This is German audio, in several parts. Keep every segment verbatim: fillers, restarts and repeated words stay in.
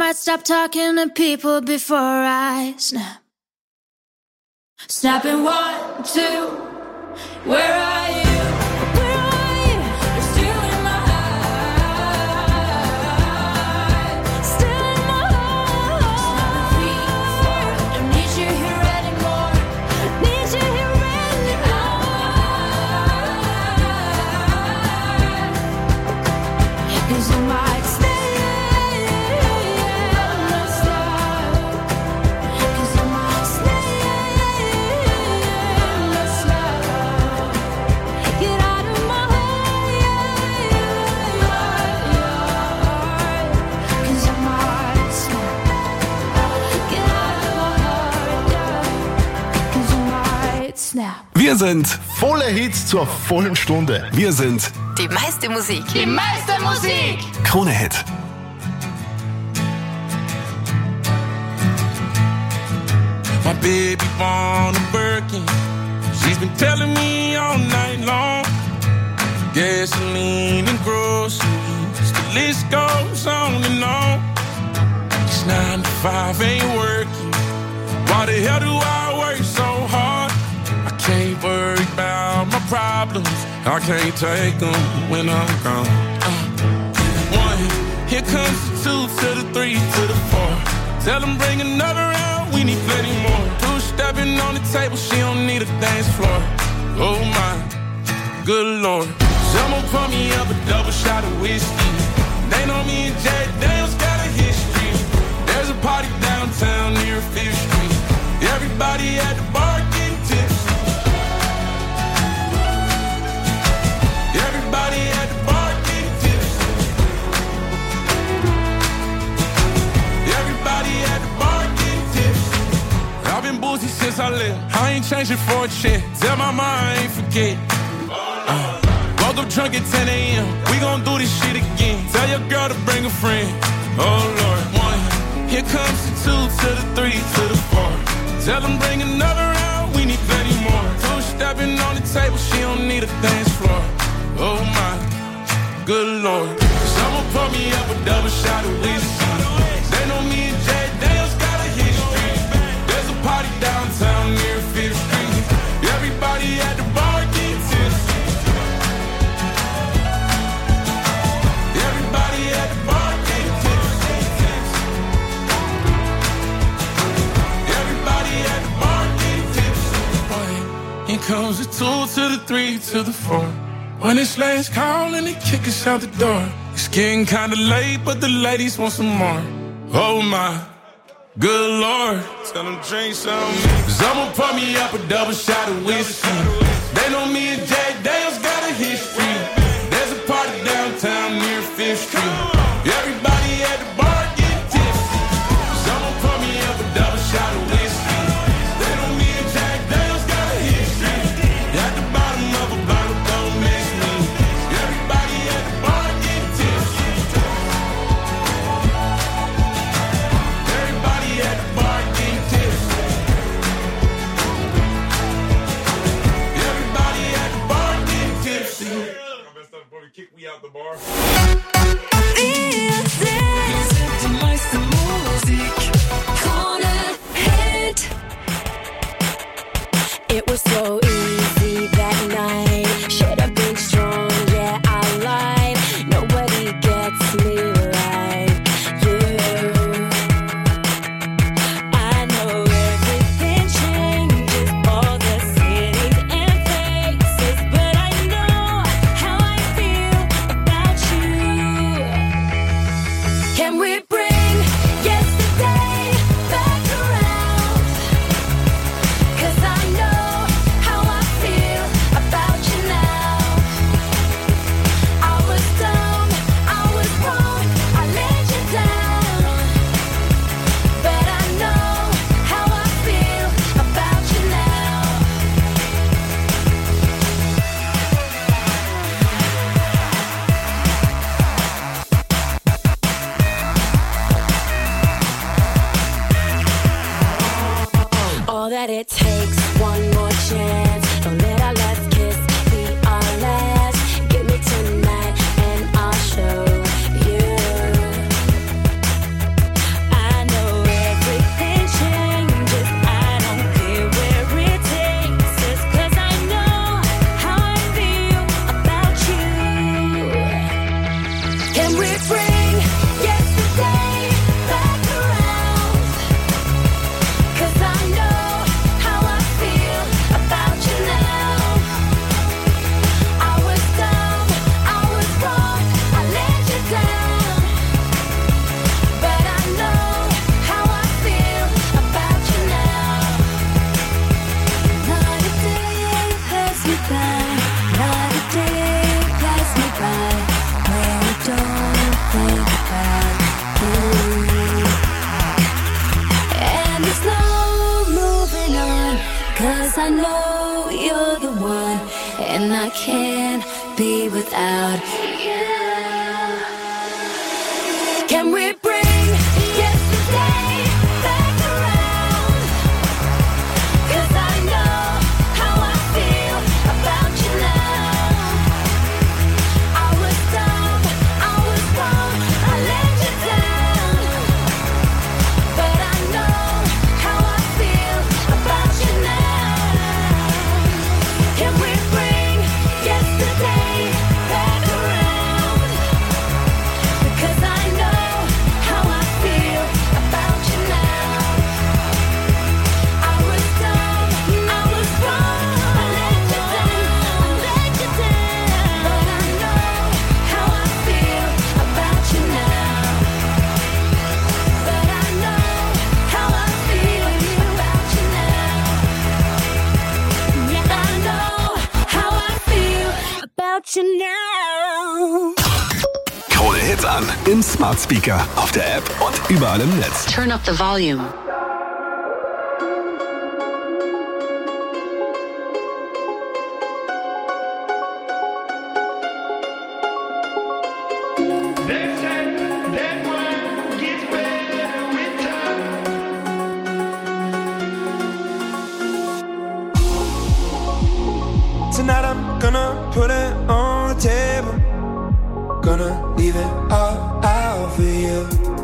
I'd stop talking to people before I snap. Snapping one, two, where are you? Where are you? You're still in my heart. Still in my heart. Three, four, don't need you here anymore. Need you here anymore. 'Cause you might stay. Wir sind volle Hits zur vollen Stunde. Wir sind die meiste Musik. Die meiste Musik. Krone Hit. My baby born a Birkin. She's been telling me all night long. Gasoline and groceries. The list goes on and on. It's nine to five ain't working. Why the hell do I work so hard? I can't worry about my problems. I can't take them when I'm gone. Uh, one, here comes the two to the three to the four. Tell them bring another round, we need plenty more. Two stepping on the table, she don't need a dance floor. Oh my, good Lord. Someone pour me up a double shot of whiskey. They know me and Jay Daniels got a history. There's a party downtown near Fifth Street. Everybody at the bar getting tipsy. Everybody at the bar getting tipsy. Everybody at the bar getting tipsy. I've been boozy since I left. I ain't changing for a check. Tell my mind I ain't forget. Uh, woke up drunk at ten a.m. We gon' do this shit again. Tell your girl to bring a friend. Oh Lord, one. Here comes the two to the three to the four. Tell them bring another round, we need plenty more. Two stepping on the table, she don't need a dance floor. Oh my, good Lord. Someone pour me up a double shot of whiskey. They know me and Jay Daniels got a history. There's a party downtown near Fifth Street. Everybody at the bar getting tipsy. Everybody at the bar getting tipsy. Everybody at the bar getting tipsy. Here comes the two to the three to the four. When it's last call and they kick us out the door. It's getting kinda late, but the ladies want some more. Oh my, good Lord. Tell them drink some. Someone pour me up a double shot of whiskey. They know me and Jay Daniels got a history. There's a party downtown near Fifth Street. Everybody at the bar getting tipsy. Someone pour me up a double shot of whiskey. They know me and Jack Daniels got a history. At the bottom of a bottle, don't miss me. Everybody at the bar getting tipsy. Everybody at the bar getting tipsy. Everybody at the bar getting tipsy. Kick me out the bar. Die meiste Musik. Krone Hit. It was so easy that night. Should have been strong, yeah, I lied. Nobody gets me like you. I know everything changes, all the cities and faces, but I know how I feel about you. Can we bring yesterday back around? 'Cause I know how I feel about you now. I was dumb, I was wrong, I let you down. But I know how I feel about you now. All that it takes, one more chance. Don't let our last kiss be our last. Give me tonight and I'll show you. and I can't be without you. Can we bring yesterday back around? 'Cause I know how I feel about you now. I was dumb, I was wrong, I let you down. But I know how I feel about you now. Can we bring yesterday back around? Because I know how I feel about you now. I was dumb, I was wrong, I let you down, I let you down. But I know how I feel about you now. But I know how I feel about you now. Yeah, I know how I feel about you now. Krone Hits an im Smart Speaker, auf der App und überall im Netz. Turn up the volume. Tonight I'm gonna put it on the table. Gonna leave it all out for you.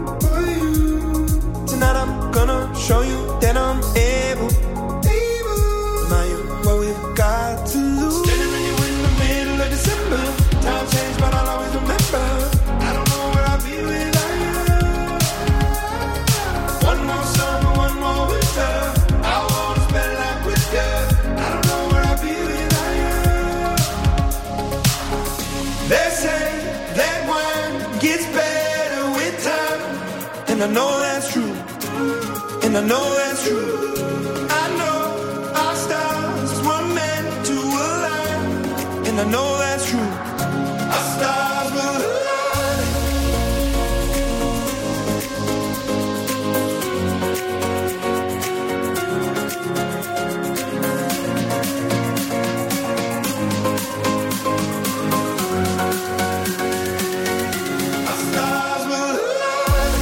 Tonight I'm gonna show you that I'm able. Remind you what we've got to lose. Standing in you in the middle of December. Time changed, but I'll always remember. I don't know where I'll be without you. One more summer, one more winter. I wanna spend life with you. I don't know where I'll be without you. They say that wine gets better with time, and I know that's true, and I know that's true. I know our stars were meant to align, and I know that's true. Our stars will align. Our stars will align.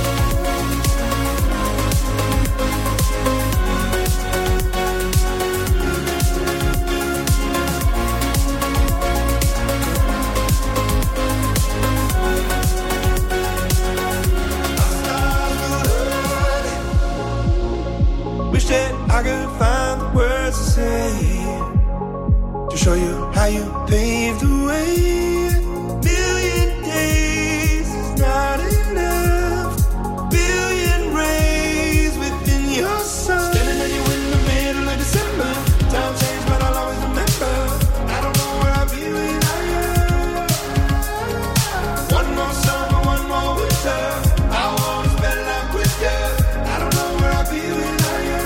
Our stars will align. Wish that I could find the words to say to show you how you paved the way. Billion days is not enough. Billion rays within your sun. Standing at you in the middle of December. Time changed, but I'll always remember. I don't know where I'll be without you. One more summer, one more winter. I wanna spend life with you. I don't know where I'll be without you.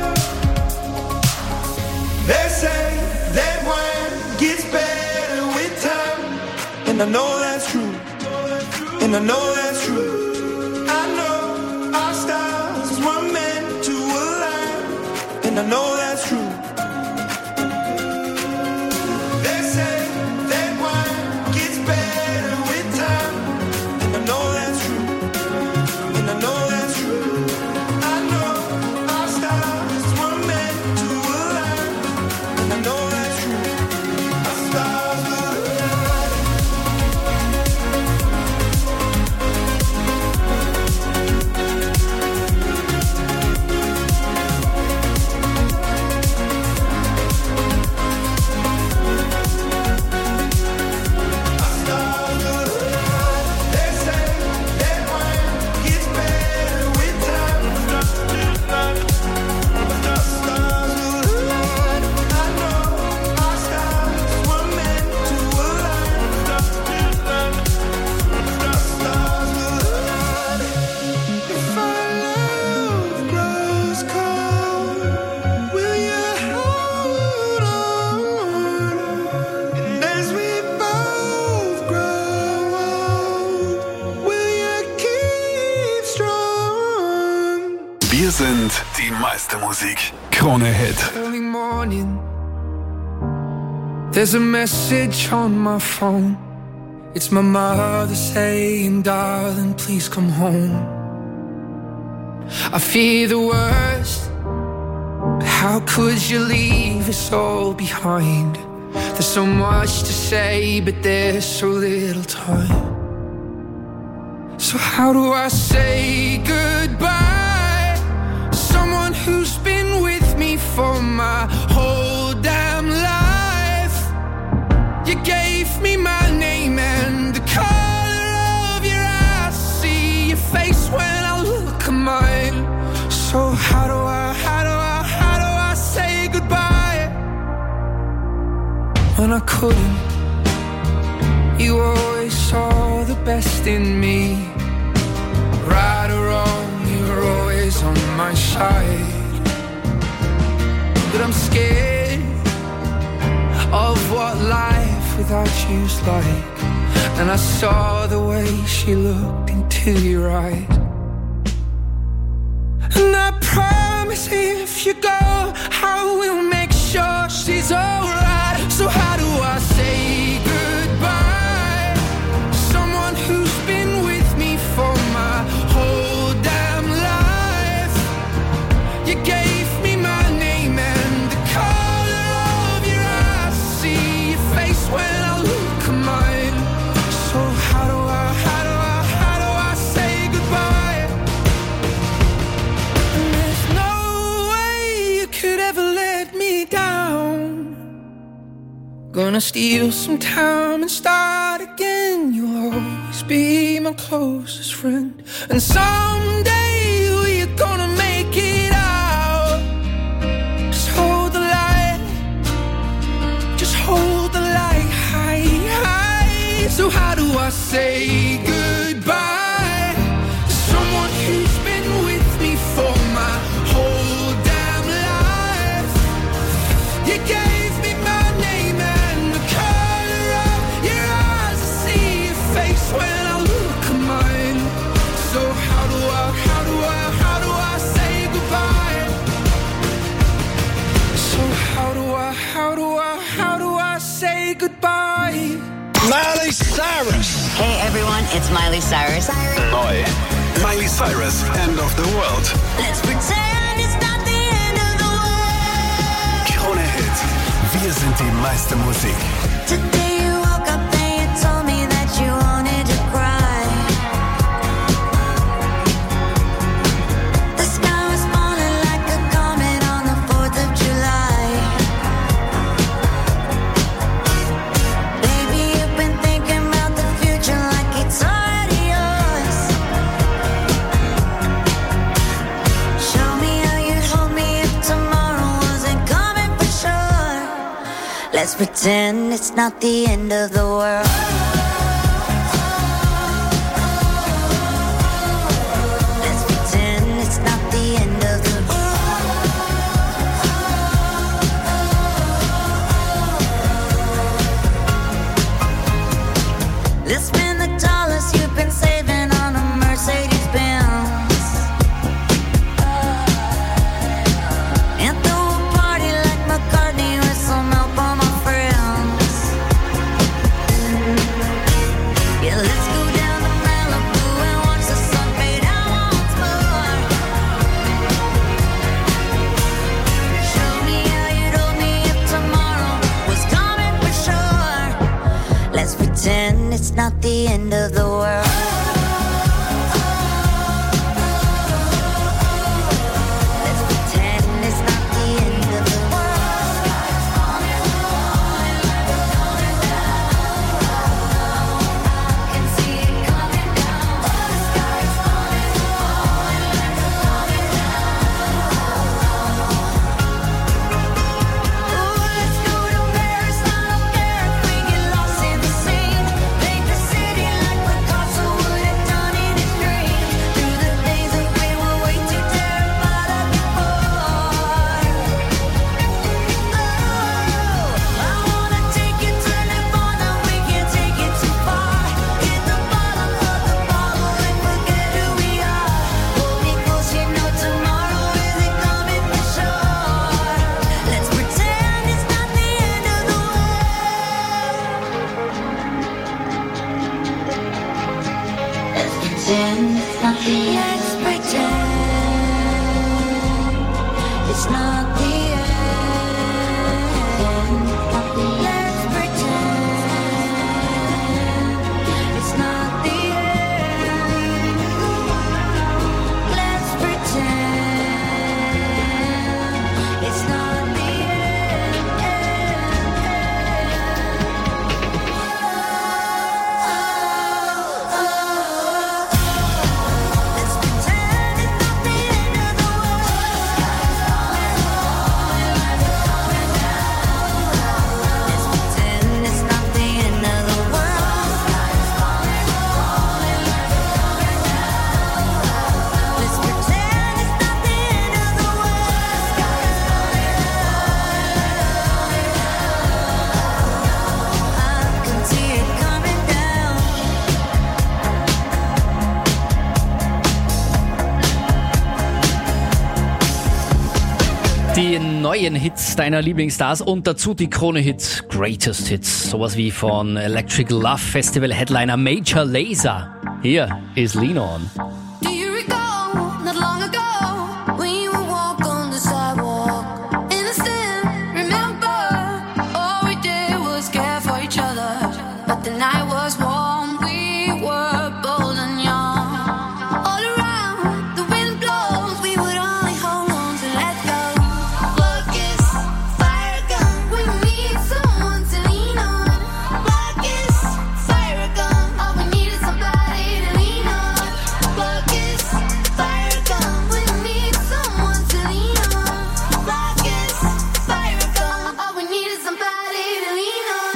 They say that wine gets better with time, and I know that's true, and I know that's true. I know our stars were meant to align, and I know that's true. They say that wine gets better with time, and I know that's true, and I know that's true. I know our stars were meant to align, and I know that's true. Our stars will align. Our stars will align. They say that wine gets better with time. Our stars will align. I know our stars were meant to align. Our stars will align. If our love grows cold, will you hold on? And as we both grow old, will you keep strong? Wir sind die meiste Musik. Krone Hit. Early morning, There's a message on my phone. It's my mother saying, darling, please come home. I fear the worst, but how could you leave us all behind? There's so much to say, but there's so little time. So how do I say goodbye? Someone who's been with me for my whole damn life. You gave me my name and the color of your eyes. See your face when I look at mine. So how do I, how do I, how do I say goodbye? When I couldn't, you always saw the best in me. Right or wrong, you were always on my side. But I'm scared of what life without you's like. And I saw the way she looked into your eyes. And I promise if you go, I will make sure she's alright. So how do I say goodbye? Someone who's been with me for my whole damn life. You gave me my name and the color of your eyes. See your face when I look at mine. So how do I, how do I, how do I say goodbye? And there's no way you could ever let me down. Gonna steal some time and start again. You'll always be my closest friend. And someday we're gonna make it out. Just hold the light. Just hold the light high, high. So how do I say goodbye to someone who's been with me for my whole damn life? You gave me my name and the color of your eyes. I see your face when I look at mine. So how do I, how do I, how do I say goodbye? So how do I, how do I, how do I say goodbye? Miley Cyrus. Hey everyone, it's Miley Cyrus. Neu. Miley Cyrus, End of the World. Let's pretend it's not the end of the world. Krone Hit. Wir sind die meiste Musik. Today you woke up and you told me that you wanted to cry. The sky was falling like a comet on the fourth of July. Baby, you've been thinking about the future like it's already yours. Show me how you'd hold me if tomorrow wasn't coming for sure. Let's pretend it's not the end of the world. Let's pretend it's not the end of the world. Let's spend the dollars you've been saving on a Mercedes Benz and throw a party like McCartney with some help on my friends. Yeah, let's go down to Malibu and watch the sun fade out once more. Show me how you'd hold me if tomorrow was coming for sure. Let's pretend it's not the end of the world. Let's pretend it's not the end of the world. I can see it coming down. The sky's falling, falling, falling down. Ooh, let's go to Paris. I don't care if we get lost in the scene. Paint the city like we're Die neuen Hits deiner Lieblingsstars und dazu die Krone-Hits Greatest Hits. Sowas wie von Electric Love Festival Headliner Major Lazer. Hier ist Lean On. Do you recall not long ago when you would walk on the sidewalk? Innocent, remember, all we did was care for each other. But the night was warm, we were bold and young. All around, the wind blows, we would only hold on to let go. Look, it's fire gun, we need someone to lean on. Look, it's fire gun, all we need is somebody to lean on. Look, it's fire gun, we need someone to lean on. Look, it's fire gun, all we need is somebody to lean on.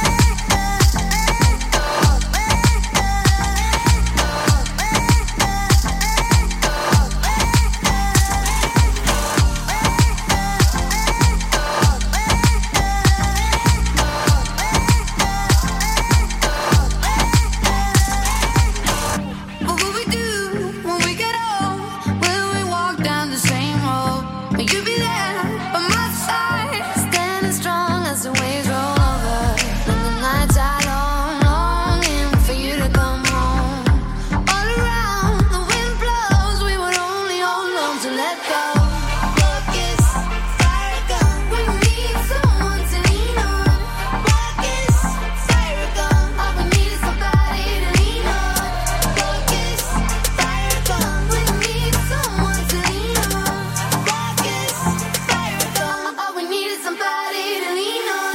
What will we do when we get old? Will we walk down the same road? Will you be there by my side, standing strong as the waves roll over? And the nights are long, longing for you to come home. All around, the wind blows, we would only hold on to let go. Look, it's fire gun, we need someone to lean on. Look, it's fire gun, all we need is somebody to lean on. Look, it's fire gun, we need someone to lean on. Look, it's fire gun, all we need is somebody to lean on.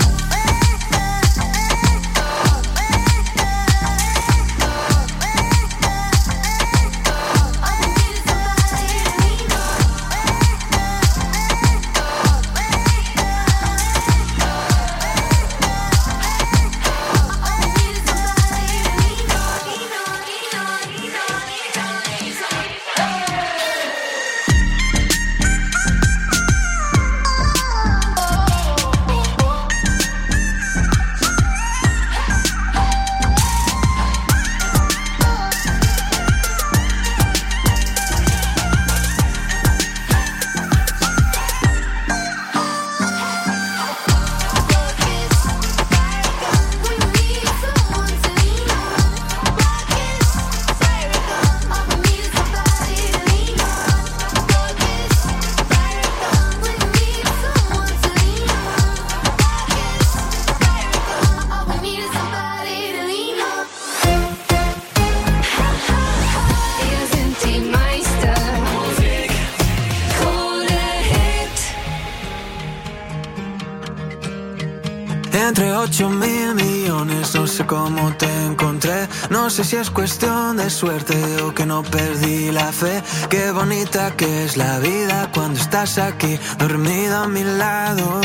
Entre ocho mil millones, no sé cómo te encontré. No sé si es cuestión de suerte o que no perdí la fe. Qué bonita que es la vida cuando estás aquí, dormida a mi lado.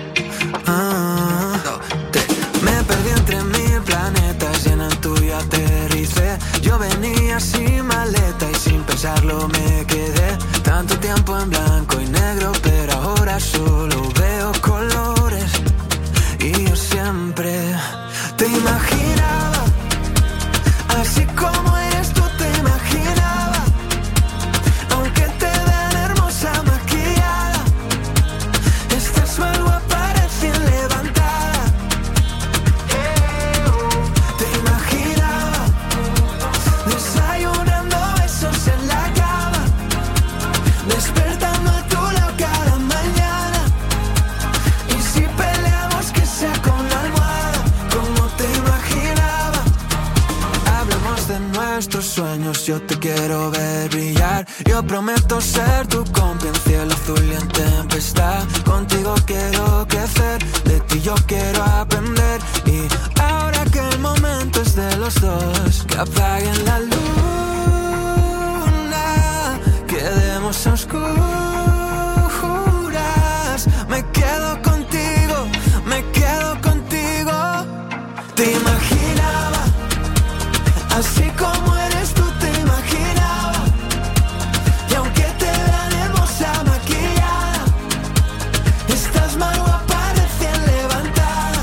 Ah, te- me perdí entre mil planetas y en el tuyo aterricé. Yo venía sin maleta y sin pensarlo me quedé. Tanto tiempo en blanco y negro, pero ahora solo veo colores. Y yo siempre te imaginaba, así como eres tú te imaginaba. Aunque te vean hermosa maquillada, estás más guapa recién levantada. Te imaginaba desayunando besos en la cama, despertando a tu lado cada mañana. Y si peleamos que sea con la almohada, como te imaginaba. Hablemos de nuestros sueños, yo te quiero ver brillar. Yo prometo ser tu compa en cielo azul y en tempestad. Contigo quiero crecer, de ti yo quiero aprender. Y ahora que el momento es de los dos, que apaguen la luna, quedemos a oscuras. Me quedo contigo, me quedo contigo. Te imaginaba, así como eres tú te imaginaba. Y aunque te vean hermosa maquillada, estás más guapa recién levantada.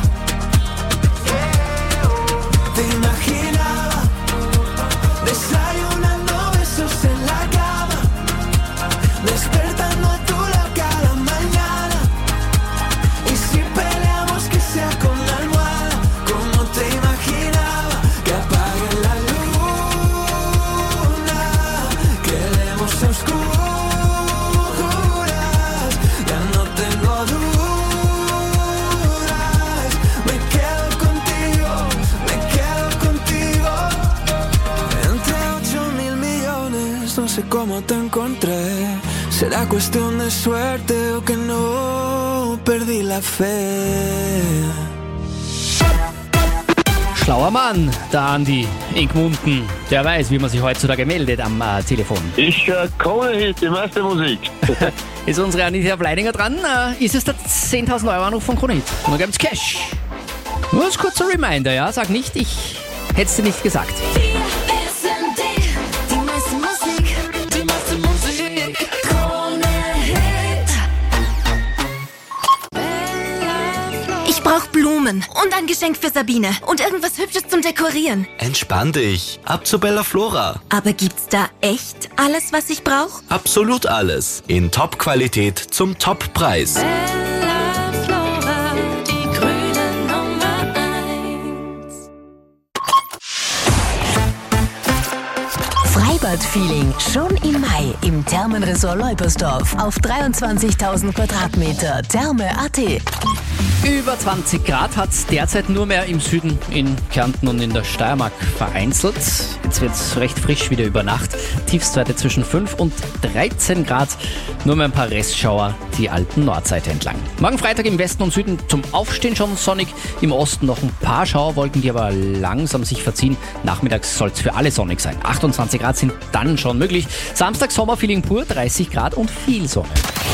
Te imaginaba desayunando besos en la cama, despertando a tu lado cada mañana. tiempos oscuros, ya no tengo dudas. Me quedo contigo, me quedo contigo. Entre ocho mil millones, no sé cómo te encontré. ¿Será cuestión de suerte o que no perdí la fe? Schlauer Mann, der Andi in Gmunden. Der weiß, wie man sich heutzutage meldet am äh, Telefon. Ich höre Krone-Hit, die meiste Musik. Ist unsere Anita Bleidinger dran? Äh, ist es der zehntausend Euro Anruf von Krone-Hit? Und dann gibt's Cash. Nur als kurzer Reminder, ja? Sag nicht, ich hätte es dir nicht gesagt. Wir sind die, die meiste Musik, die meiste Musik. Krone Hit. Ich brauche Blumen und ein Geschenk für Sabine und irgendwas Hübsches zum Dekorieren. Entspann dich. Ab zu Bella Flora. Aber gibt's da echt alles, was ich brauche? Absolut alles. In Top-Qualität zum Top-Preis. Bella Flora, die grüne Nummer eins. Freibad-Feeling schon im Mai im Thermenresort Leupersdorf auf dreiundzwanzigtausend Quadratmeter. Therme.at. Über zwanzig Grad hat es derzeit nur mehr im Süden, in Kärnten und in der Steiermark vereinzelt. Jetzt wird es recht frisch wieder über Nacht. Tiefstwerte zwischen fünf und dreizehn Grad. Nur mehr ein paar Restschauer die alten Nordseite entlang. Morgen Freitag im Westen und Süden zum Aufstehen schon sonnig. Im Osten noch ein paar Schauerwolken, die aber langsam sich verziehen. Nachmittags soll es für alle sonnig sein. achtundzwanzig Grad sind dann schon möglich. Samstag Sommerfeeling pur, dreißig Grad und viel Sonne.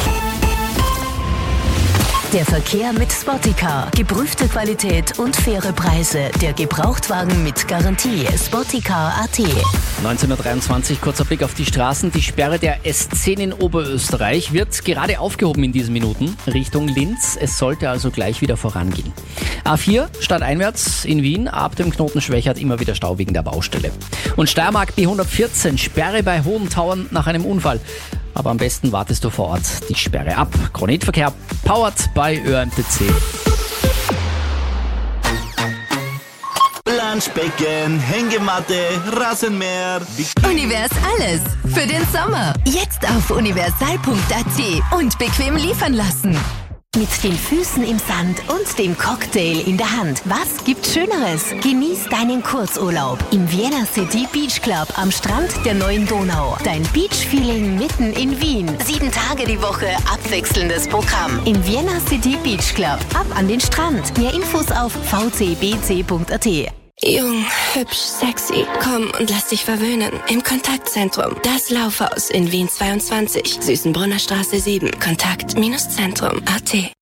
Der Verkehr mit Spotticar. Geprüfte Qualität und faire Preise. Der Gebrauchtwagen mit Garantie. Spotticar.at. neunzehn Uhr dreiundzwanzig, kurzer Blick auf die Straßen. Die Sperre der S zehn in Oberösterreich wird gerade aufgehoben in diesen Minuten Richtung Linz. Es sollte also gleich wieder vorangehen. A vier stadteinwärts in Wien, ab dem Knoten Schwächert immer wieder Stau wegen der Baustelle. Und Steiermark B hundertvierzehn, Sperre bei Hohentauern nach einem Unfall. Aber am besten wartest du vor Ort die Sperre ab. Kronetverkehr powered bei Ö M T C. Planschbecken, Hängematte, Rasenmäher. Univers alles für den Sommer. Jetzt auf universal punkt a t und bequem liefern lassen. Mit den Füßen im Sand und dem Cocktail in der Hand. Was gibt's Schöneres? Genieß deinen Kurzurlaub im Vienna City Beach Club am Strand der neuen Donau. Dein Beach-Feeling mitten in Wien. Sieben Tage die Woche abwechselndes Programm. Im Vienna City Beach Club. Ab an den Strand. Mehr Infos auf v c b c punkt a t. Jung, hübsch, sexy. Komm und lass dich verwöhnen. Im Kontaktzentrum. Das Laufhaus in Wien zweiundzwanzig. Süßenbrunner Straße sieben. Kontakt-Zentrum Punkt a t.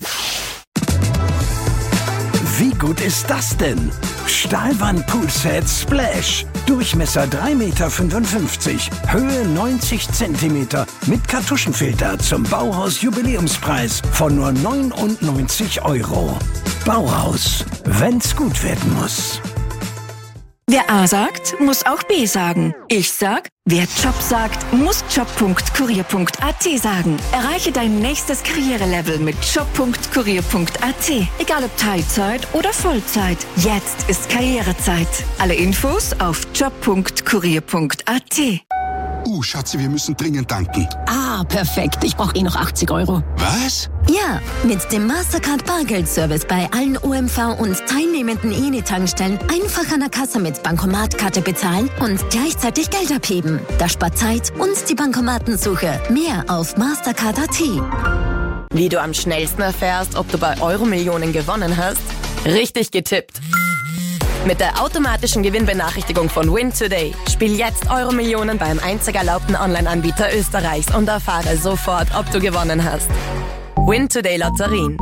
Wie gut ist das denn? Stahlwand Poolset Splash. Durchmesser drei Komma fünfundfünfzig Meter. Höhe neunzig Zentimeter. Mit Kartuschenfilter zum Bauhaus Jubiläumspreis von nur neunundneunzig Euro. Bauhaus. Wenn's gut werden muss. Wer A sagt, muss auch B sagen. Ich sag, wer Job sagt, muss job punkt kurier punkt a t sagen. Erreiche dein nächstes Karrierelevel mit job punkt kurier punkt a t. Egal ob Teilzeit oder Vollzeit. Jetzt ist Karrierezeit. Alle Infos auf job punkt kurier punkt a t. Uh, Schatzi, wir müssen dringend tanken. Ah, perfekt. Ich brauche eh noch achtzig Euro. Was? Ja, mit dem Mastercard Bargeldservice bei allen O M V und teilnehmenden E N I-Tankstellen einfach an der Kasse mit Bankomatkarte bezahlen und gleichzeitig Geld abheben. Das spart Zeit und die Bankomatensuche. Mehr auf mastercard punkt a t. Wie du am schnellsten erfährst, ob du bei Euro-Millionen gewonnen hast? Richtig getippt. Mit der automatischen Gewinnbenachrichtigung von Win Today. Spiel jetzt Euro-Millionen beim einzig erlaubten Online-Anbieter Österreichs und erfahre sofort, ob du gewonnen hast. Win Today Lotterien.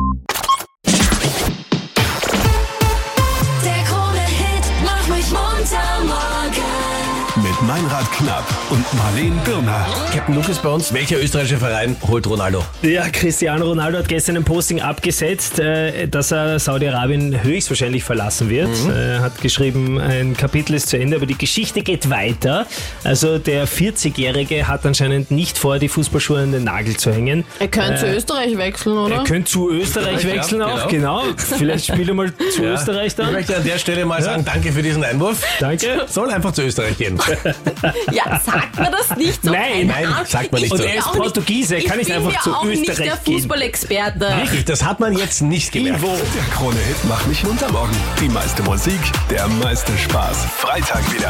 Der Krone-Hit macht mich munter morgen. Mit Meinrad Knapp und Marleen Birner. Captain Luke ist bei uns. Welcher österreichische Verein holt Ronaldo? Ja, Cristiano Ronaldo hat gestern ein Posting abgesetzt, äh, dass er Saudi-Arabien höchstwahrscheinlich verlassen wird. Mhm. Er hat geschrieben, ein Kapitel ist zu Ende, aber die Geschichte geht weiter. Also der vierzigjährige hat anscheinend nicht vor, die Fußballschuhe an den Nagel zu hängen. Er könnte äh, zu Österreich wechseln, oder? Er könnte zu Österreich ja, wechseln ja, auch, genau. genau. Vielleicht spielt er mal zu ja. Österreich dann. Ich möchte an der Stelle mal sagen, danke für diesen Einwurf. Danke. Soll einfach zu Österreich gehen. Ja, sagt man das nicht so? Nein, nein, sagt man nicht Und so. er ist Portugiese, er kann nicht einfach zu Ich bin ja auch Österreich nicht der gehen. Fußballexperte. Wirklich, das hat man jetzt nicht gemerkt. Der Krone-Hit Mach mich munter morgen. Die meiste Musik, der meiste Spaß. Freitag wieder.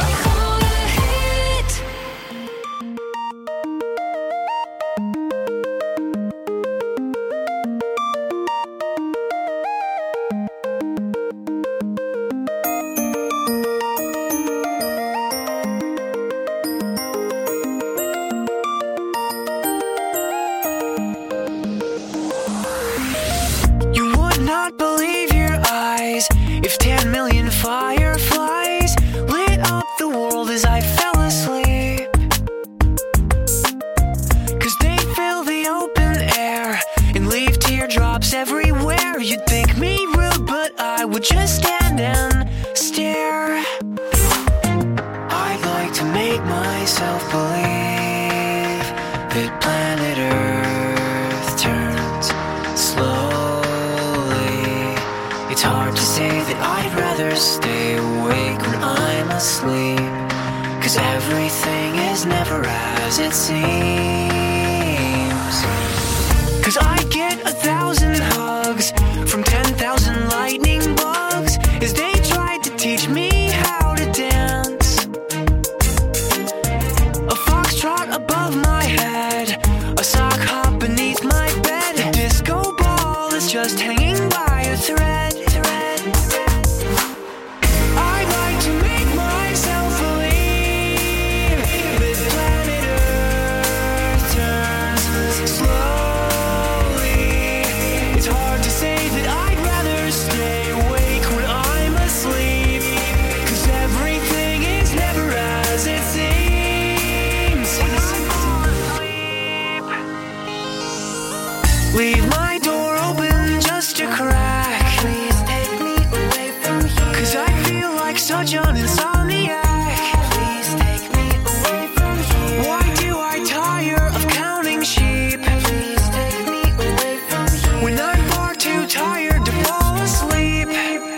You would not believe your eyes if ten million fireflies lit up the world as I fell asleep. Cause they fill the open air and leave teardrops everywhere. You'd think me rude, but I would just stand and stare. I'd like to make myself believe that planet Earth turns slowly. It's hard to say that I'd rather stay awake when I'm asleep, cause everything is never as it seems. Cause I get a thousand hugs from ten thousand lightning bugs as they tried to teach me how to dance. A foxtrot above my head, a sock hop beneath my bed, a disco ball is just hanging by a thread. thread, thread. I'd like to make myself believe that planet Earth turns slowly. It's hard to say that I'd rather stay awake when I'm asleep, cause everything is never as it seems. When I'm asleep, leave my door open just a crack. Please take me away from here, cause I feel like such an insomniac. Please take me away from here. Why do I tire of counting sheep? Please take me away from here, when I'm far too tired to fall asleep.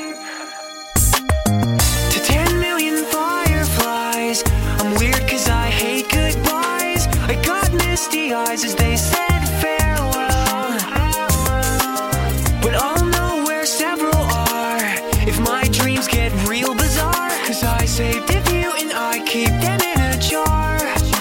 To ten million fireflies, I'm weird cause I hate goodbyes. I got misty eyes as they said farewell, but I'll know where several are if my dreams get real bizarre, cause I saved a few and I keep them in a jar.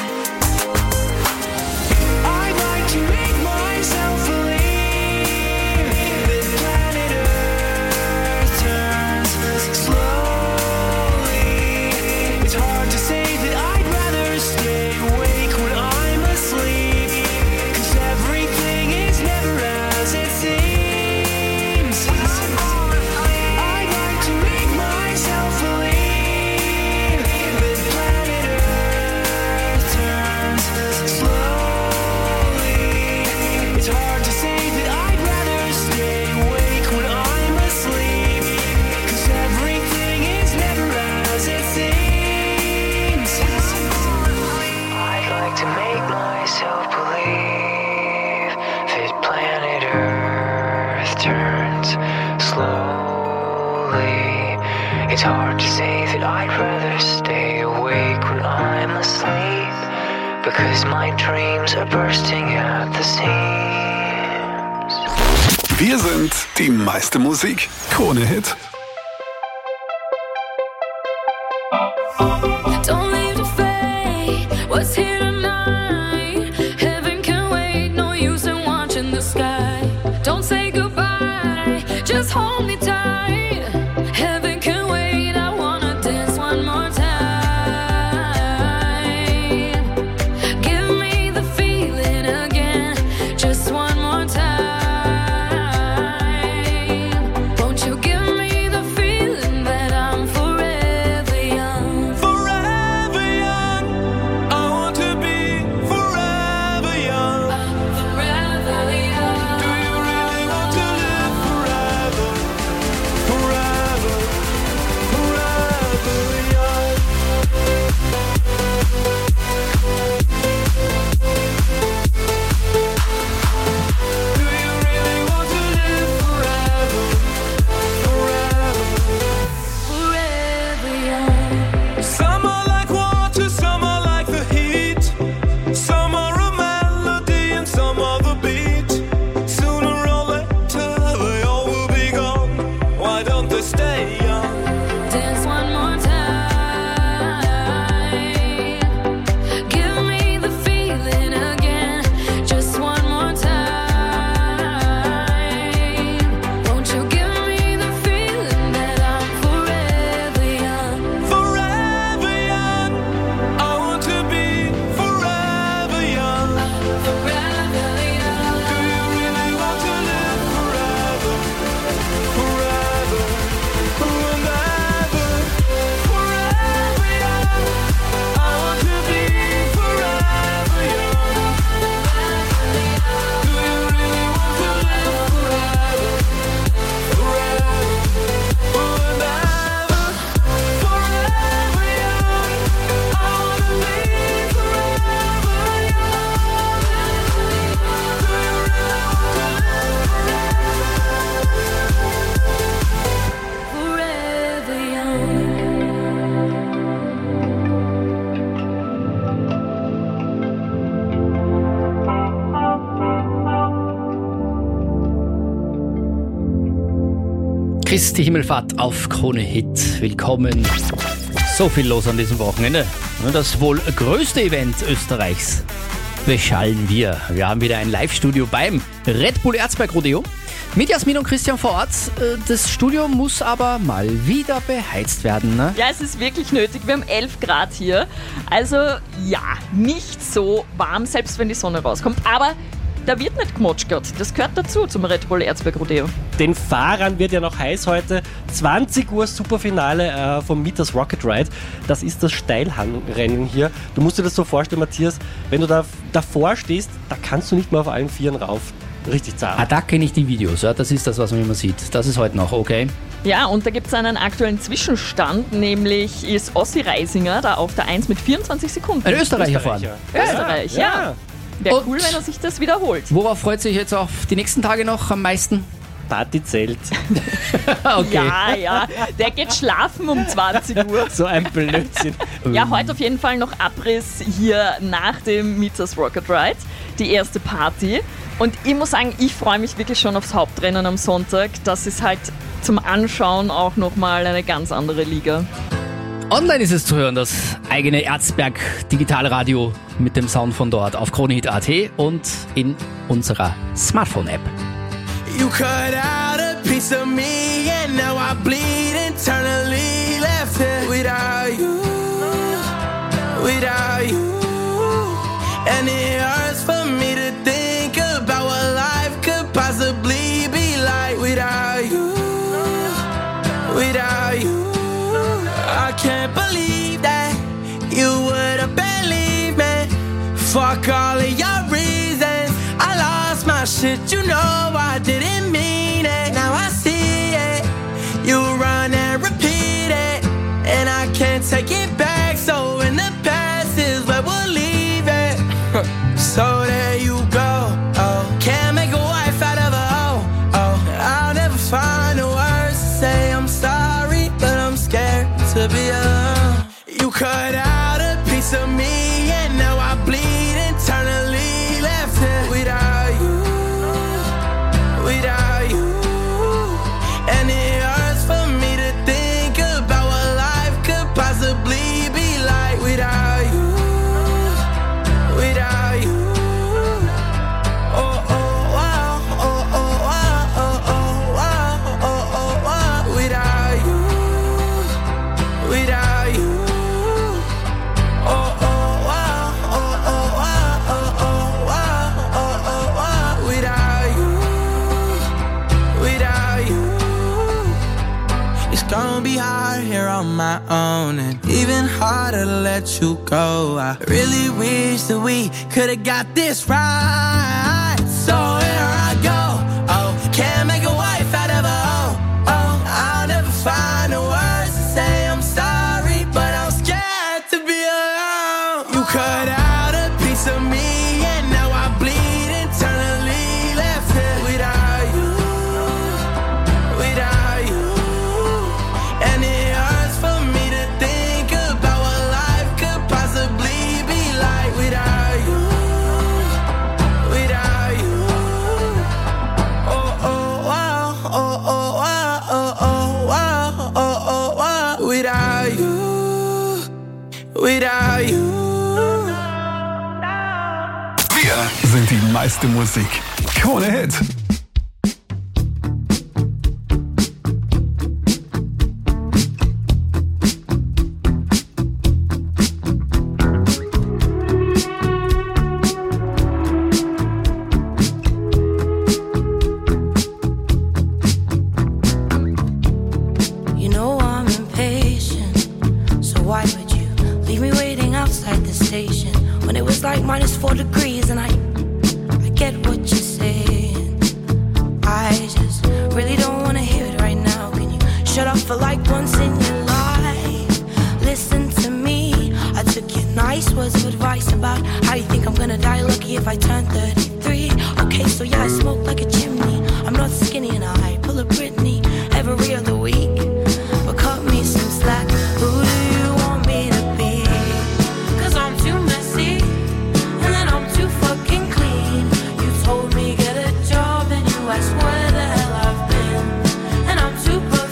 I'd like to make myself believe that planet Earth turns slowly. It's hard to say that I'd rather stay awake when I'm asleep, cause everything is never as it seems. I'd like to make myself believe that planet Earth turns slowly. It's hard to say that I'd rather stay awake when I'm asleep, cause everything is never as it seems. I'd like to make myself believe that planet Earth turns slowly. It's hard to say that I'd rather stay awake when I'm asleep, because my dreams are bursting at the seams. Wir sind die meiste Musik. Krone-Hit. Don't leave to fade what's here tonight. Heaven can wait, no use in watching the sky. Don't say goodbye, just hold me tight. Heaven can wait, I wanna dance one more time. Give me the feeling again, just one more time. Won't you give me the feeling that I'm forever young? Forever Christi Himmelfahrt auf Krone Hit. Willkommen. So viel los an diesem Wochenende. Das wohl größte Event Österreichs beschallen wir. Wir haben wieder ein Live-Studio beim Red Bull Erzberg Rodeo. Mit Jasmin und Christian vor Ort. Das Studio muss aber mal wieder beheizt werden, ne? Ja, es ist wirklich nötig. Wir haben elf Grad hier. Also ja, nicht so warm, selbst wenn die Sonne rauskommt. Aber da wird nicht gemotschgert. Das gehört dazu zum Red Bull Erzberg Rodeo. Den Fahrern wird ja noch heiß heute. zwanzig Uhr Superfinale äh, vom Meters Rocket Ride. Das ist das Steilhangrennen hier. Du musst dir das so vorstellen, Matthias, wenn du da davor stehst, da kannst du nicht mehr auf allen Vieren rauf. Richtig zart. Ah, da kenne ich die Videos. Ja? Das ist das, was man immer sieht. Das ist heute noch, okay? Ja, und da gibt es einen aktuellen Zwischenstand, nämlich ist Ossi Reisinger da auf der eins mit vierundzwanzig Sekunden. Ein Österreicher fahren. Österreich, ja. ja. Wäre cool, wenn er sich das wiederholt. Worauf freut sich jetzt auf die nächsten Tage noch am meisten? Partyzelt. Okay. Ja, ja, der geht schlafen um zwanzig Uhr. So ein Blödsinn. Ja, heute auf jeden Fall noch Abriss hier nach dem Meters Rocket Ride. Die erste Party. Und ich muss sagen, ich freue mich wirklich schon aufs Hauptrennen am Sonntag. Das ist halt zum Anschauen auch nochmal eine ganz andere Liga. Online ist es zu hören, das eigene Erzberg Digitalradio mit dem Sound von dort auf kronehit punkt at und in unserer Smartphone-App. You cut out a piece of me and now I bleed internally, left here without you, without you. And it hurts for me to think about what life could possibly be like without you, without you. I can't believe that you would have believed me. Fuck all of your reasons. I lost my shit, you know I didn't mean it. Now I see it. You run and repeat it, and I can't take it back. So in the past is where we'll leave it. So there you go. Oh, can't make a wife out of a hoe. Oh, I'll never find the words to say I'm sorry, but I'm scared to be alone. You cut out a piece of me and now I bleed internally, left here without you, without you. And it hurts for me to think about what life could possibly be like without you, without you. Oh, oh, wow, oh, oh, wow, oh, oh, wow, oh, oh, wow, without you, without you. Oh, oh, wow, oh, oh, wow, oh, oh, wow, oh, oh, wow, without you, without you. It's gonna be hard here on my own, and even harder to let you go. I really wish that we could've got this right. So here I go. Oh, can't make a wife out of a hoe. Oh, I'll never find the words to say I'm sorry, but I'm scared to be alone. You cut out a piece of me and now I bleed internally, left here without you, without you. And it hurts for me to think about what life could possibly be like without you, without you. Oh, oh, wow, oh, oh, wow, oh, oh, wow, oh, oh, wow, without you, without you. Wir sind die meiste Musik. Krone Hit. You know I'm impatient, so why would you leave me waiting outside the station when it was like minus four degrees? And I, I get what you're saying. I just really don't wanna hear it right now. Can you shut up for like once in your life? Listen to me. I took your nice words of advice about how you think I'm gonna die lucky if I turn thirty-three. Okay, so yeah, I smoke like a chimney. I'm not skinny and I pull a Britney every other week. But cut me some slack. Who do you want me to be? Cause I'm too messy and then I'm too fucking clean. You told me get a job and you asked where the hell I've been. And I'm too perfect.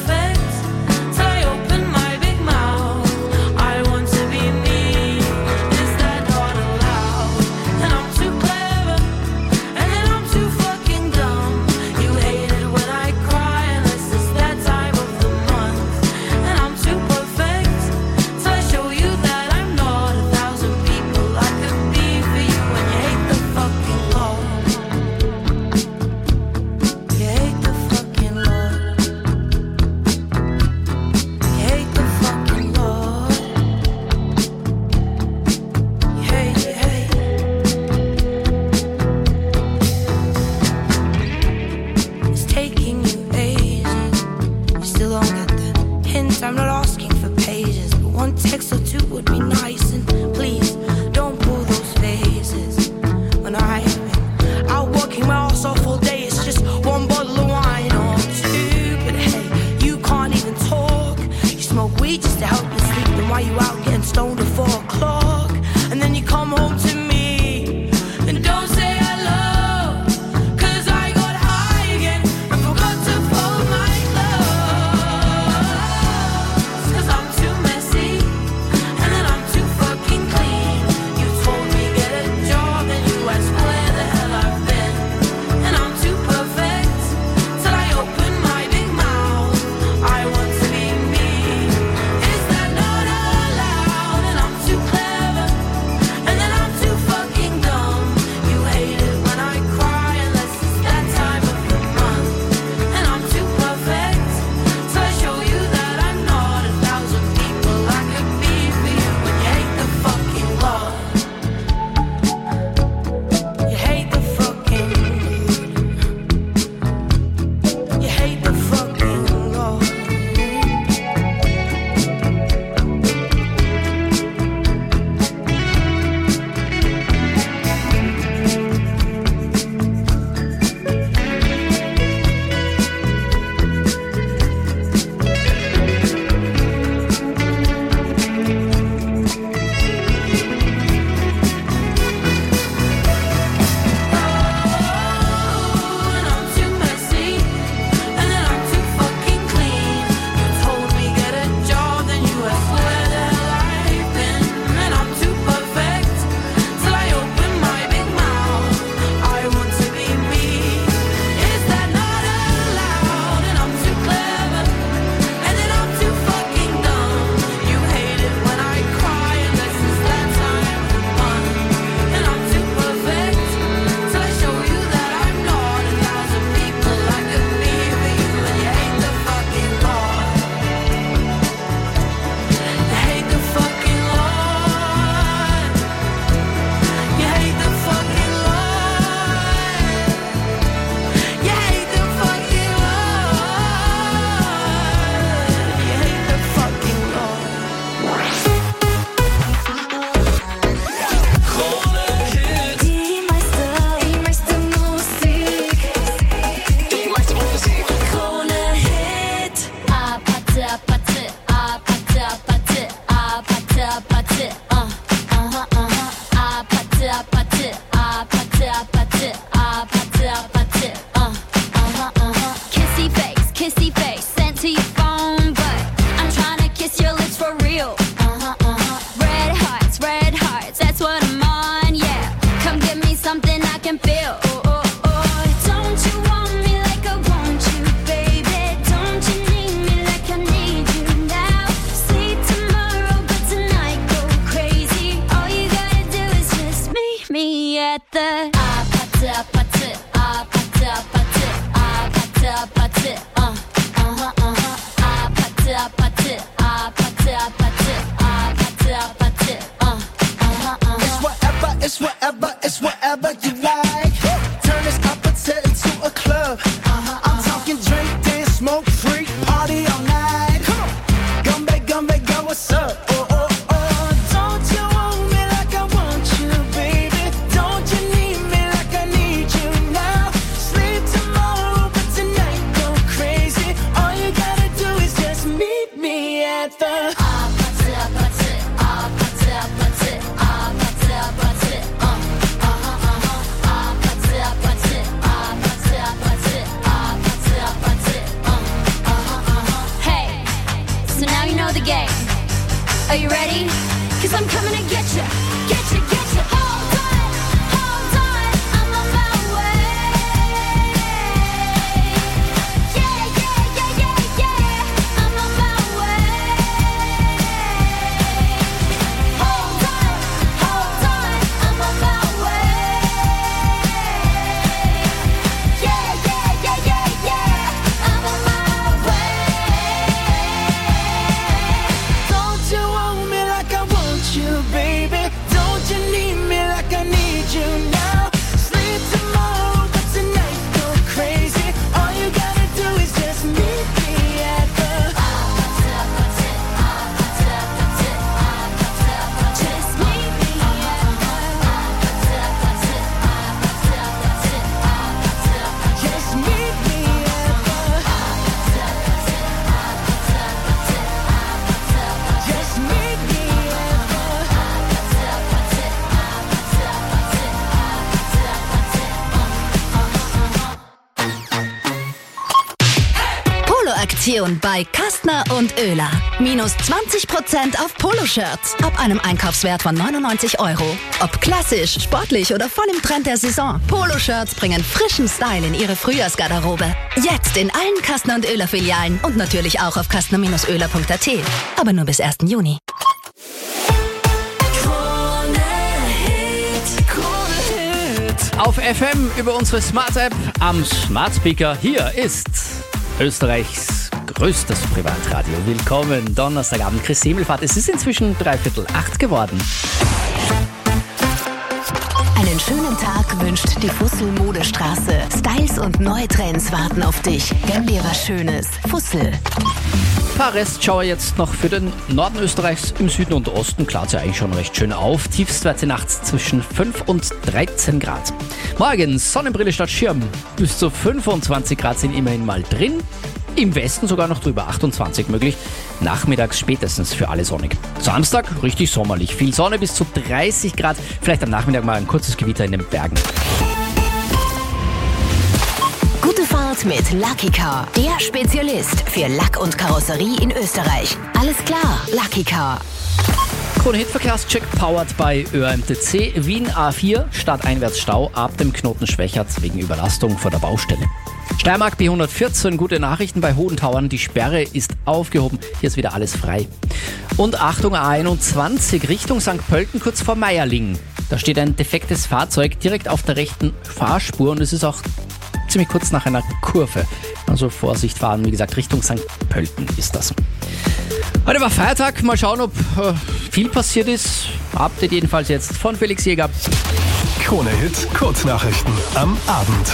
Apate, Apate, Apate, Apate, uh, uh-huh, uh-huh. Kissy face, kissy face, sent to your phone, but I'm trying to kiss your lips for real. Uh-huh, uh-huh. Red hearts, red hearts, that's what I'm on, yeah. Come give me something I can feel. Oh, oh, oh. Don't you want me like I want you, baby? Don't you need me like I need you now? Sleep tomorrow, but tonight go crazy. All you gotta do is just meet me at the Apate, Apate, Apate, Apate, Apate, Apate, uh, uh-huh, uh-huh. Apate, Apate, Apate, Apate, Apate, Apate, uh, uh-huh, uh-huh. It's whatever, it's whatever, it's whatever you like. Turn this appetite into a club. Uh-huh, I'm talking drink, dance, smoke, freak, party all night. Come on, Gumbe, Gumbe, go, what's up? Oh, oh, oh. Don't you want me like I want you, baby? Don't you need me like I need you now? Sleep tomorrow, but tonight go crazy. All you gotta do is just meet me at the Apate, Apate, Apate, Apate, Apate, Apate, uh, uh-huh, uh-huh. Apate, Apate, Apate, Apate, Apate, Apate, uh, uh-huh, uh-huh. Hey, so now you know the game. Are you ready? 'Cause I'm coming to get you, get you, get you. Hold on, hold on, I'm on my way. Yeah, yeah, yeah, yeah, yeah, I'm on my way. Hold on, hold on, I'm on my way. Yeah, yeah, yeah, yeah, yeah, I'm on my way. Don't you want me like I want you, baby? Don't you need me like I need you now? Sleep tomorrow, but tonight go crazy. All you gotta do is just meet me at the Apate, Apate, Apate, Apate, Apate, Apate. Just meet me at the Apate, Apate, Apate, Apate, Apate, Apate. just meet me at the Apate, Apate, Apate, Apate, Apate, Apate. just meet me at the Apate, Apate, Apate, Apate, Apate, Apate. Polo-Aktion bei Kastner und Oehler. Minus zwanzig Prozent auf Poloshirts. Ab einem Einkaufswert von neunundneunzig Euro. Ob klassisch, sportlich oder voll im Trend der Saison. Poloshirts bringen frischen Style in ihre Frühjahrsgarderobe. Jetzt in allen Kastner und Oehler Filialen und natürlich auch auf kastner Bindestrich oehler Punkt at. Aber nur bis ersten Juni. Auf F M über unsere Smart App am Smart Speaker. Hier ist Österreichs größtes Privatradio. Willkommen, Donnerstagabend, Chris Himmelfahrt. Es ist inzwischen dreiviertel acht geworden. Einen schönen Tag wünscht die Fussel Modestraße. Styles und neue Trends warten auf dich. Gönn dir was Schönes. Fussel. Ein paar Restschauer jetzt noch für den Norden Österreichs. Im Süden und Osten klart es ja eigentlich schon recht schön auf. Tiefstwerte nachts zwischen fünf und dreizehn Grad. Morgen Sonnenbrille statt Schirm. Bis zu fünfundzwanzig Grad sind immerhin mal drin. Im Westen sogar noch drüber achtundzwanzig möglich. Nachmittags spätestens für alle sonnig. Samstag richtig sommerlich. Viel Sonne bis zu dreißig Grad. Vielleicht am Nachmittag mal ein kurzes Gewitter in den Bergen. Gute Fahrt mit Lucky Car. Der Spezialist für Lack und Karosserie in Österreich. Alles klar, Lucky Car. Krone-Hit-Verkehrscheck powered bei Ö A M T C. Wien A vier, stadteinwärts Stau ab dem Knoten Schwächert wegen Überlastung vor der Baustelle. Steiermark B hundertvierzehn, gute Nachrichten bei Hodentauern. Die Sperre ist aufgehoben. Hier ist wieder alles frei. Und Achtung, A einundzwanzig Richtung Sankt Pölten kurz vor Meierling. Da steht ein defektes Fahrzeug direkt auf der rechten Fahrspur und es ist auch ziemlich kurz nach einer Kurve. Also Vorsicht fahren, wie gesagt, Richtung Sankt Pölten ist das. Heute war Feiertag, mal schauen, ob äh, viel passiert ist. Update jedenfalls jetzt von Felix Jäger. Krone-Hit Kurznachrichten am Abend.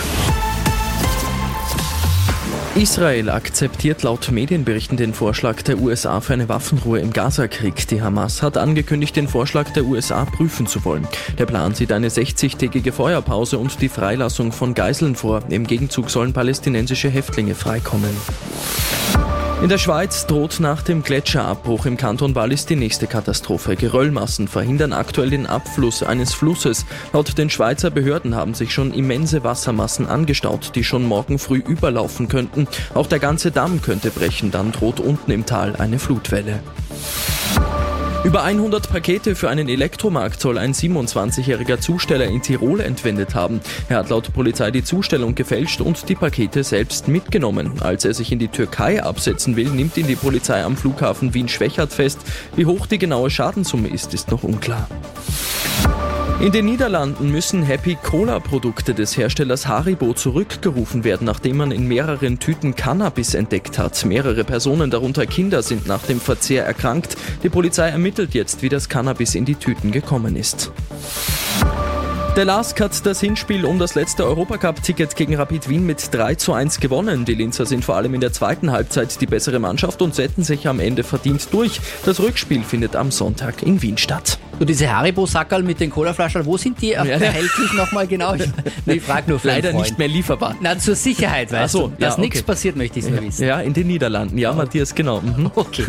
Israel akzeptiert laut Medienberichten den Vorschlag der U S A für eine Waffenruhe im Gazakrieg. Die Hamas hat angekündigt, den Vorschlag der U S A prüfen zu wollen. Der Plan sieht eine sechzigtägige Feuerpause und die Freilassung von Geiseln vor. Im Gegenzug sollen palästinensische Häftlinge freikommen. In der Schweiz droht nach dem Gletscherabbruch im Kanton Wallis die nächste Katastrophe. Geröllmassen verhindern aktuell den Abfluss eines Flusses. Laut den Schweizer Behörden haben sich schon immense Wassermassen angestaut, die schon morgen früh überlaufen könnten. Auch der ganze Damm könnte brechen, dann droht unten im Tal eine Flutwelle. Über hundert Pakete für einen Elektromarkt soll ein siebenundzwanzigjähriger Zusteller in Tirol entwendet haben. Er hat laut Polizei die Zustellung gefälscht und die Pakete selbst mitgenommen. Als er sich in die Türkei absetzen will, nimmt ihn die Polizei am Flughafen Wien-Schwechat fest. Wie hoch die genaue Schadenssumme ist, ist noch unklar. In den Niederlanden müssen Happy-Cola-Produkte des Herstellers Haribo zurückgerufen werden, nachdem man in mehreren Tüten Cannabis entdeckt hat. Mehrere Personen, darunter Kinder, sind nach dem Verzehr erkrankt. Die Polizei ermittelt jetzt, wie das Cannabis in die Tüten gekommen ist. Der LASK hat das Hinspiel um das letzte Europacup-Ticket gegen Rapid Wien mit drei zu eins gewonnen. Die Linzer sind vor allem in der zweiten Halbzeit die bessere Mannschaft und setzen sich am Ende verdient durch. Das Rückspiel findet am Sonntag in Wien statt. Du, diese Haribo-Sackerl mit den Colaflaschen, wo sind die erhältlich nochmal genau? Ich, ich frage nur für Leider einen Freund. nicht mehr lieferbar. Na, zur Sicherheit, weißt Ach so, du. Dass ja, okay. nichts passiert, möchte ich es nur wissen. Ja, in den Niederlanden. Ja, Matthias, genau. Mhm. Okay.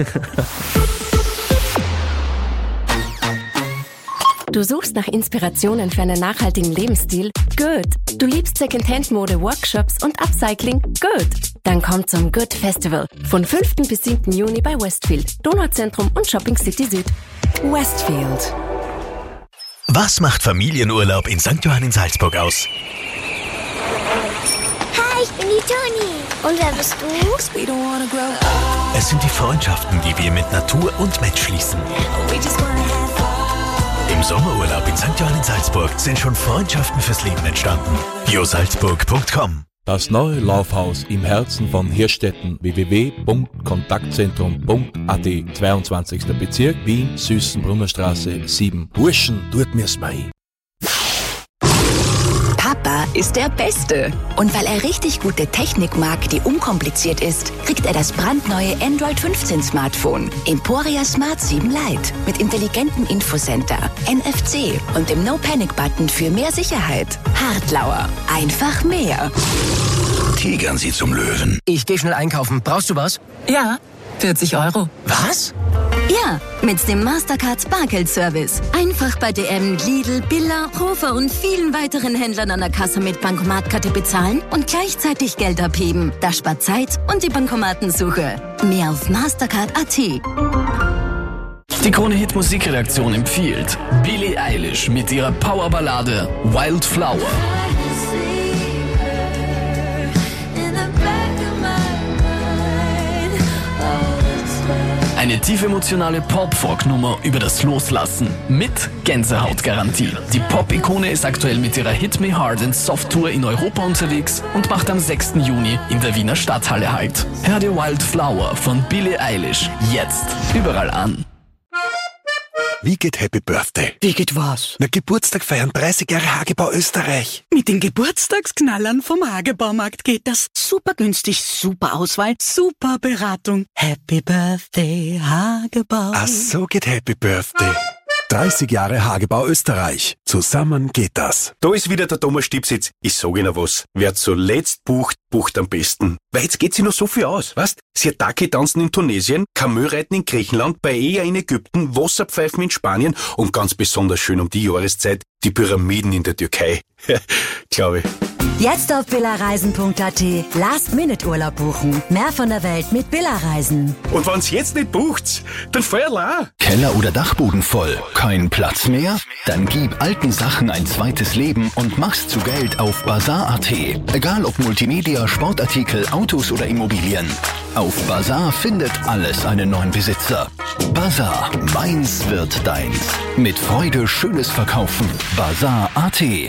Du suchst nach Inspirationen für einen nachhaltigen Lebensstil? Good. Du liebst Secondhand-Mode, Workshops und Upcycling? Good. Dann komm zum Good Festival. Von fünften bis siebten Juni bei Westfield, Donauzentrum und Shopping City Süd. Westfield. Was macht Familienurlaub in Sankt Johann in Salzburg aus? Hi, ich bin die Toni. Und wer bist du? Es sind die Freundschaften, die wir mit Natur und Mensch schließen. Im Sommerurlaub in Sankt Johann in Salzburg sind schon Freundschaften fürs Leben entstanden. josalzburg punkt com. Das neue Laufhaus im Herzen von Hirstetten, w w w punkt kontaktzentrum punkt a t, zweiundzwanzigster Bezirk, Wien, Süßenbrunnerstraße sieben. Burschen, tut mir's mei. Papa ist der Beste. Und weil er richtig gute Technik mag, die unkompliziert ist, kriegt er das brandneue Android fünfzehn Smartphone. Emporia Smart sieben Lite mit intelligentem Infocenter, N F C und dem No-Panic-Button für mehr Sicherheit. Hartlauer. Einfach mehr. Tigern Sie zum Löwen. Ich gehe schnell einkaufen. Brauchst du was? Ja, vierzig Euro. Was? Ja, mit dem Mastercard Bargeldservice. Einfach bei D M, Lidl, Billa, Hofer und vielen weiteren Händlern an der Kasse mit Bankomatkarte bezahlen und gleichzeitig Geld abheben. Das spart Zeit und die Bankomatensuche. Mehr auf mastercard punkt a t. Die Krone-Hit Musikredaktion empfiehlt Billie Eilish mit ihrer Powerballade Wildflower. Eine tief-emotionale Pop-Folk-Nummer über das Loslassen mit Gänsehautgarantie. Die Pop-Ikone ist aktuell mit ihrer Hit Me Hard and Soft Tour in Europa unterwegs und macht am sechsten Juni in der Wiener Stadthalle Halt. Hör dir Wildflower von Billie Eilish jetzt überall an. Wie geht Happy Birthday? Wie geht was? Na, Geburtstag feiern, dreißig Jahre Hagebau Österreich. Mit den Geburtstagsknallern vom Hagebaumarkt geht das. Super günstig, super Auswahl, super Beratung. Happy Birthday, Hagebau. Ach, so geht Happy Birthday. dreißig Jahre Hagebau Österreich. Zusammen geht das. Da ist wieder der Thomas Stipsitz. Ich sag Ihnen was. Wer zuletzt bucht, bucht am besten. Weil jetzt geht sich noch so viel aus, weißt? Sirtaki tanzen in Tunesien, Kamelreiten in Griechenland, Paella in Ägypten, Wasserpfeifen in Spanien und ganz besonders schön um die Jahreszeit die Pyramiden in der Türkei. Glaube ich. Jetzt auf billareisen punkt a t. Last-Minute-Urlaub buchen. Mehr von der Welt mit Billerreisen. Und wenn's jetzt nicht bucht, dann feuerl auch. Keller oder Dachboden voll? Kein Platz mehr? Dann gib alten Sachen ein zweites Leben und mach's zu Geld auf Bazar punkt a t. Egal ob Multimedia, Sportartikel, Autos oder Immobilien. Auf Bazar findet alles einen neuen Besitzer. Bazar, meins wird deins. Mit Freude schönes Verkaufen. Bazar punkt a t.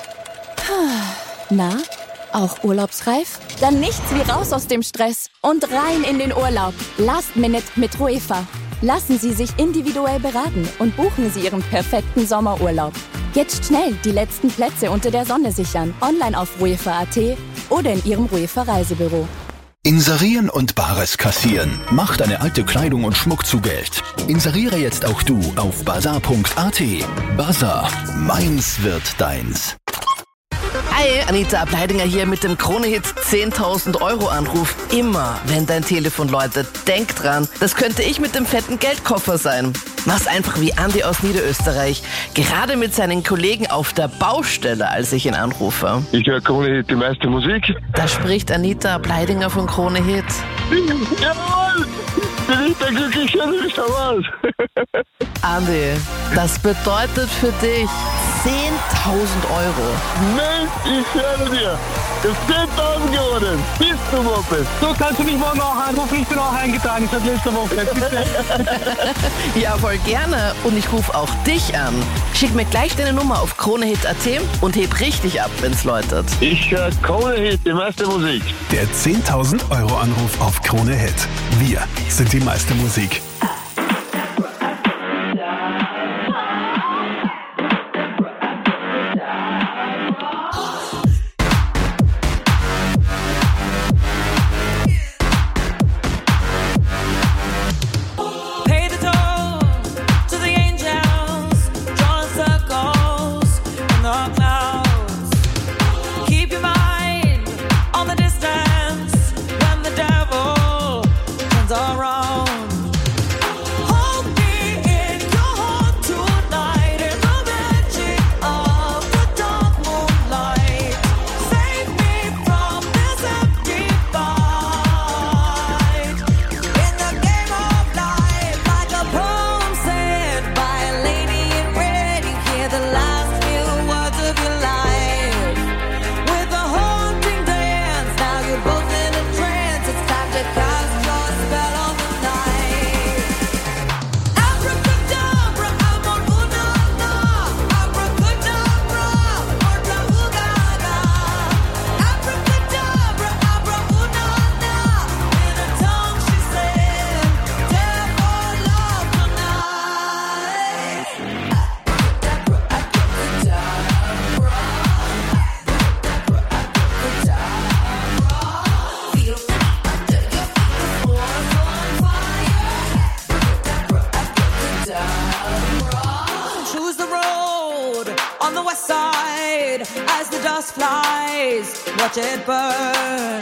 Na, auch urlaubsreif? Dann nichts wie raus aus dem Stress und rein in den Urlaub. Last Minute mit Ruefa. Lassen Sie sich individuell beraten und buchen Sie Ihren perfekten Sommerurlaub. Jetzt schnell die letzten Plätze unter der Sonne sichern. Online auf ruefa punkt a t oder in Ihrem Ruefa Reisebüro. Inserieren und Bares kassieren. Mach deine alte Kleidung und Schmuck zu Geld. Inseriere jetzt auch du auf bazar punkt a t. Bazar, meins wird deins. Hi, Anita Ableidinger hier mit dem Krone-Hit zehntausend Euro Anruf. Immer, wenn dein Telefon läutet, denk dran, das könnte ich mit dem fetten Geldkoffer sein. Mach's einfach wie Andi aus Niederösterreich, gerade mit seinen Kollegen auf der Baustelle, als ich ihn anrufe. Ich höre Krone-Hit, die meiste Musik. Da spricht Anita Ableidinger von Krone-Hit. Jawohl! Bin ich der glückliche aus. Andi, das bedeutet für dich zehntausend Euro. Mensch, ich höre dir. Das ist zehntausend geworden. Bist du, Moped? So, kannst du mich morgen auch anrufen? Ich bin auch eingetragen seit letzter Woche. Ja, voll gerne. Und ich rufe auch dich an. Schick mir gleich deine Nummer auf kronehit punkt at und heb richtig ab, wenn's läutet. Ich höre Krone-Hit, die meiste Musik. Der zehntausend Euro Anruf auf Krone Hit. Wir sind die meiste Musik. As the dust flies, watch it burn.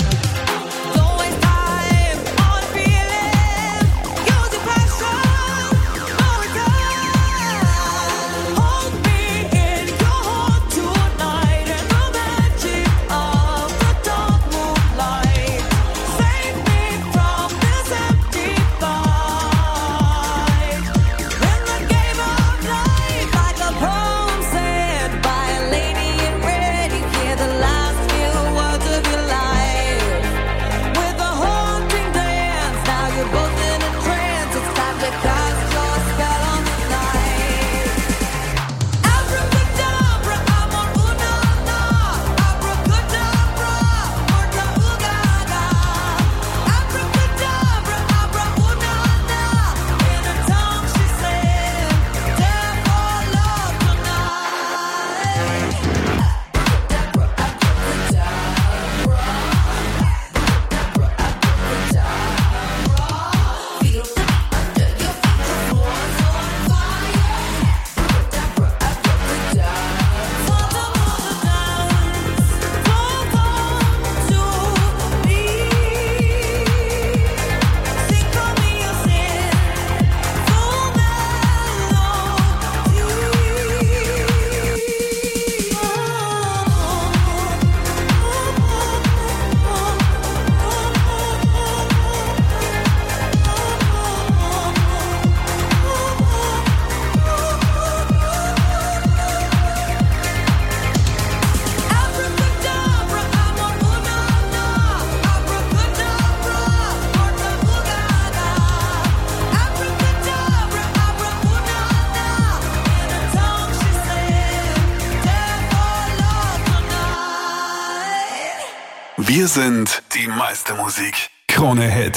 Wir sind die meiste Musik. Krone Hit.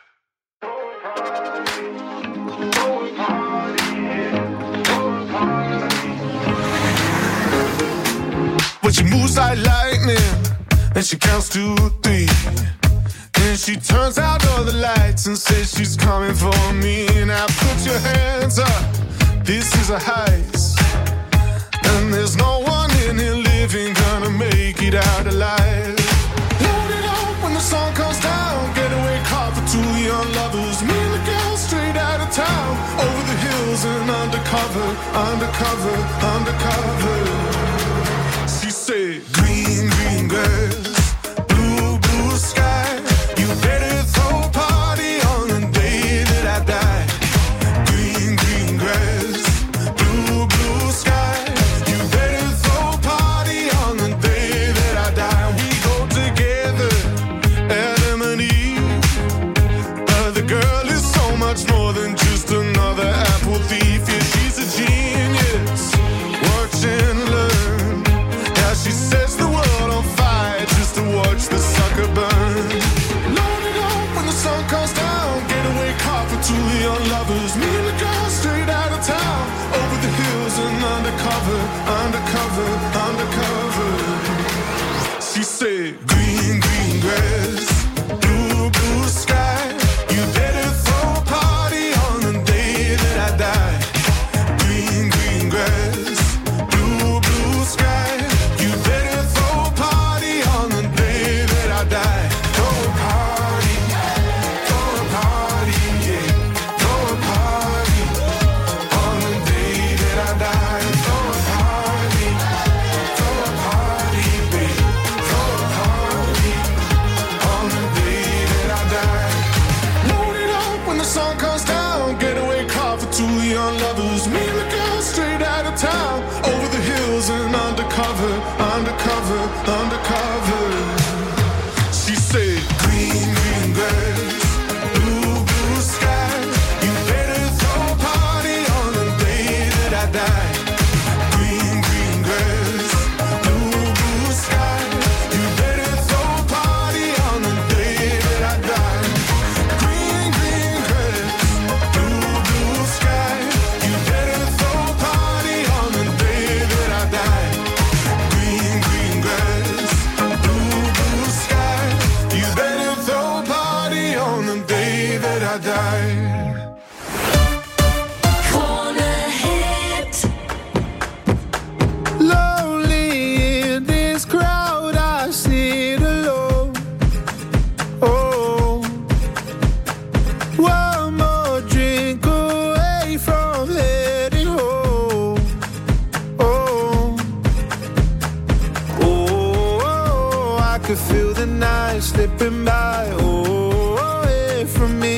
But she moves like lightning, and she counts to three. And she turns out all the lights and says she's coming for me. Now put your hands up, this is a heist. And there's no one in here living gonna make it eat out alive. Load it up when the sun comes down. Getaway car for two young lovers. Me and the girl straight out of town. Over the hills and undercover, undercover, undercover. She said, green, green grass, blue, blue sky. You better throw a party on the day that I die. Green, green grass, blue, blue sky. You better throw a party on the day that I die. We go together, Adam and Eve. But the girl is so much more than just another apple thief. Yeah, she's a genius. Watch and learn. Now she sets the world on fire just to watch the sucker burn. Load it up when the sun comes down. Getaway car for two young lovers. Me and the girl straight out of town. Over the hills and undercover, undercover, undercover. She said, green, green grass, blue, blue sky. You better throw a party on the day that I die. Green, green grass, blue, blue sky. You better throw a party on the day that I die. Throw a party, throw a party, yeah. Throw a party on the day that I die. Throw a party, throw a party, babe. Throw a party on the day that I die. Load it up when the sun comes down. Getaway car for two young lovers. Me and the girl straight out of town. Over the hills and undercover, undercover, undercover. She said, green, green grass, blue, blue sky. You better throw a party on the day that I die. Green, green grass, blue, blue sky. You better throw a party on the day that I die. Green, green grass, blue, blue sky. You better throw a party on the day that I die. Green, green grass, blue, blue sky. You better throw a party on the day that I die. Corner hit. Lonely in this crowd, I sit alone. Oh, one more drink away from heading home. Oh, oh, I could feel the night slipping by. Oh, away from me.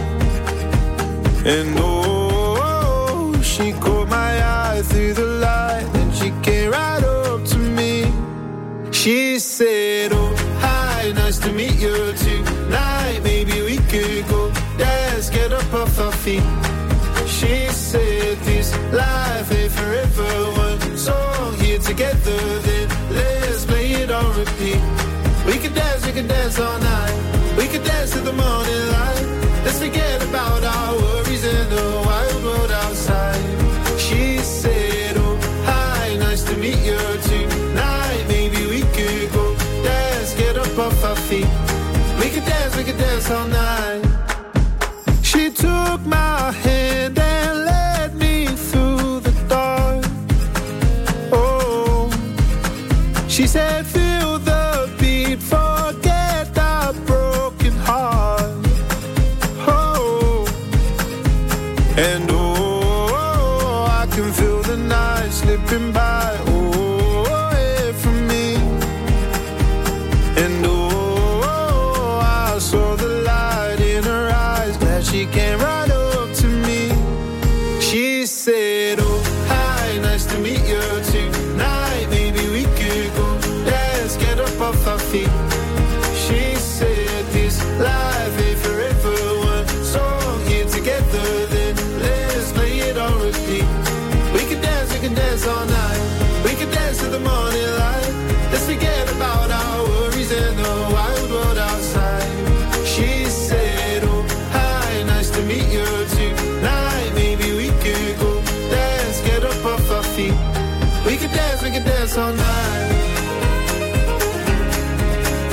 And oh, she caught my eye through the light, and she came right up to me. She said, oh, hi, nice to meet you tonight. Maybe we could go dance, get up off our feet. She said, this life ain't forever. One song here together, then let's play it on repeat. We could dance, we could dance all night. We could dance till the morning light. Let's forget about our worries in the wild world outside. She said, oh, hi, nice to meet you tonight. Maybe we could go dance, get up off our feet. We could dance, we could dance all night. She took my hand and led me through the dark. Oh, she said, feel the beat, forget our broken heart. Oh, and oh, I can feel the night slipping by. Oh, away from me. And oh, I saw the light in her eyes. Glad she came right up to me. She said, oh, hi, nice to meet you tonight. Maybe we could go dance, get up off our feet. She said, this life ain't forever. One song here together, then let's play it on repeat. We could dance, we could dance all night. We could dance till the morning light. Let's forget about our worries and the wild world outside. She said, oh, hi, nice to meet you tonight. Maybe we could go dance, get up off our feet. We could dance, we could dance all night.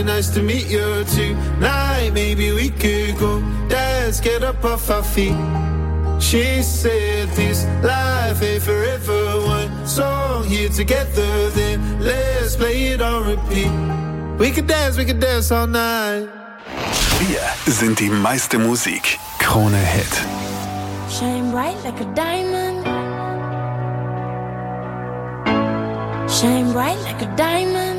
nice to meet you tonight. Maybe we could go dance, get up off our feet. She said this life ain't forever. One song here together, then let's play it on repeat. We could dance, we could dance all night. Wir sind die meiste Musik. Krone Hit. Shine bright like a diamond. Shine bright like a diamond.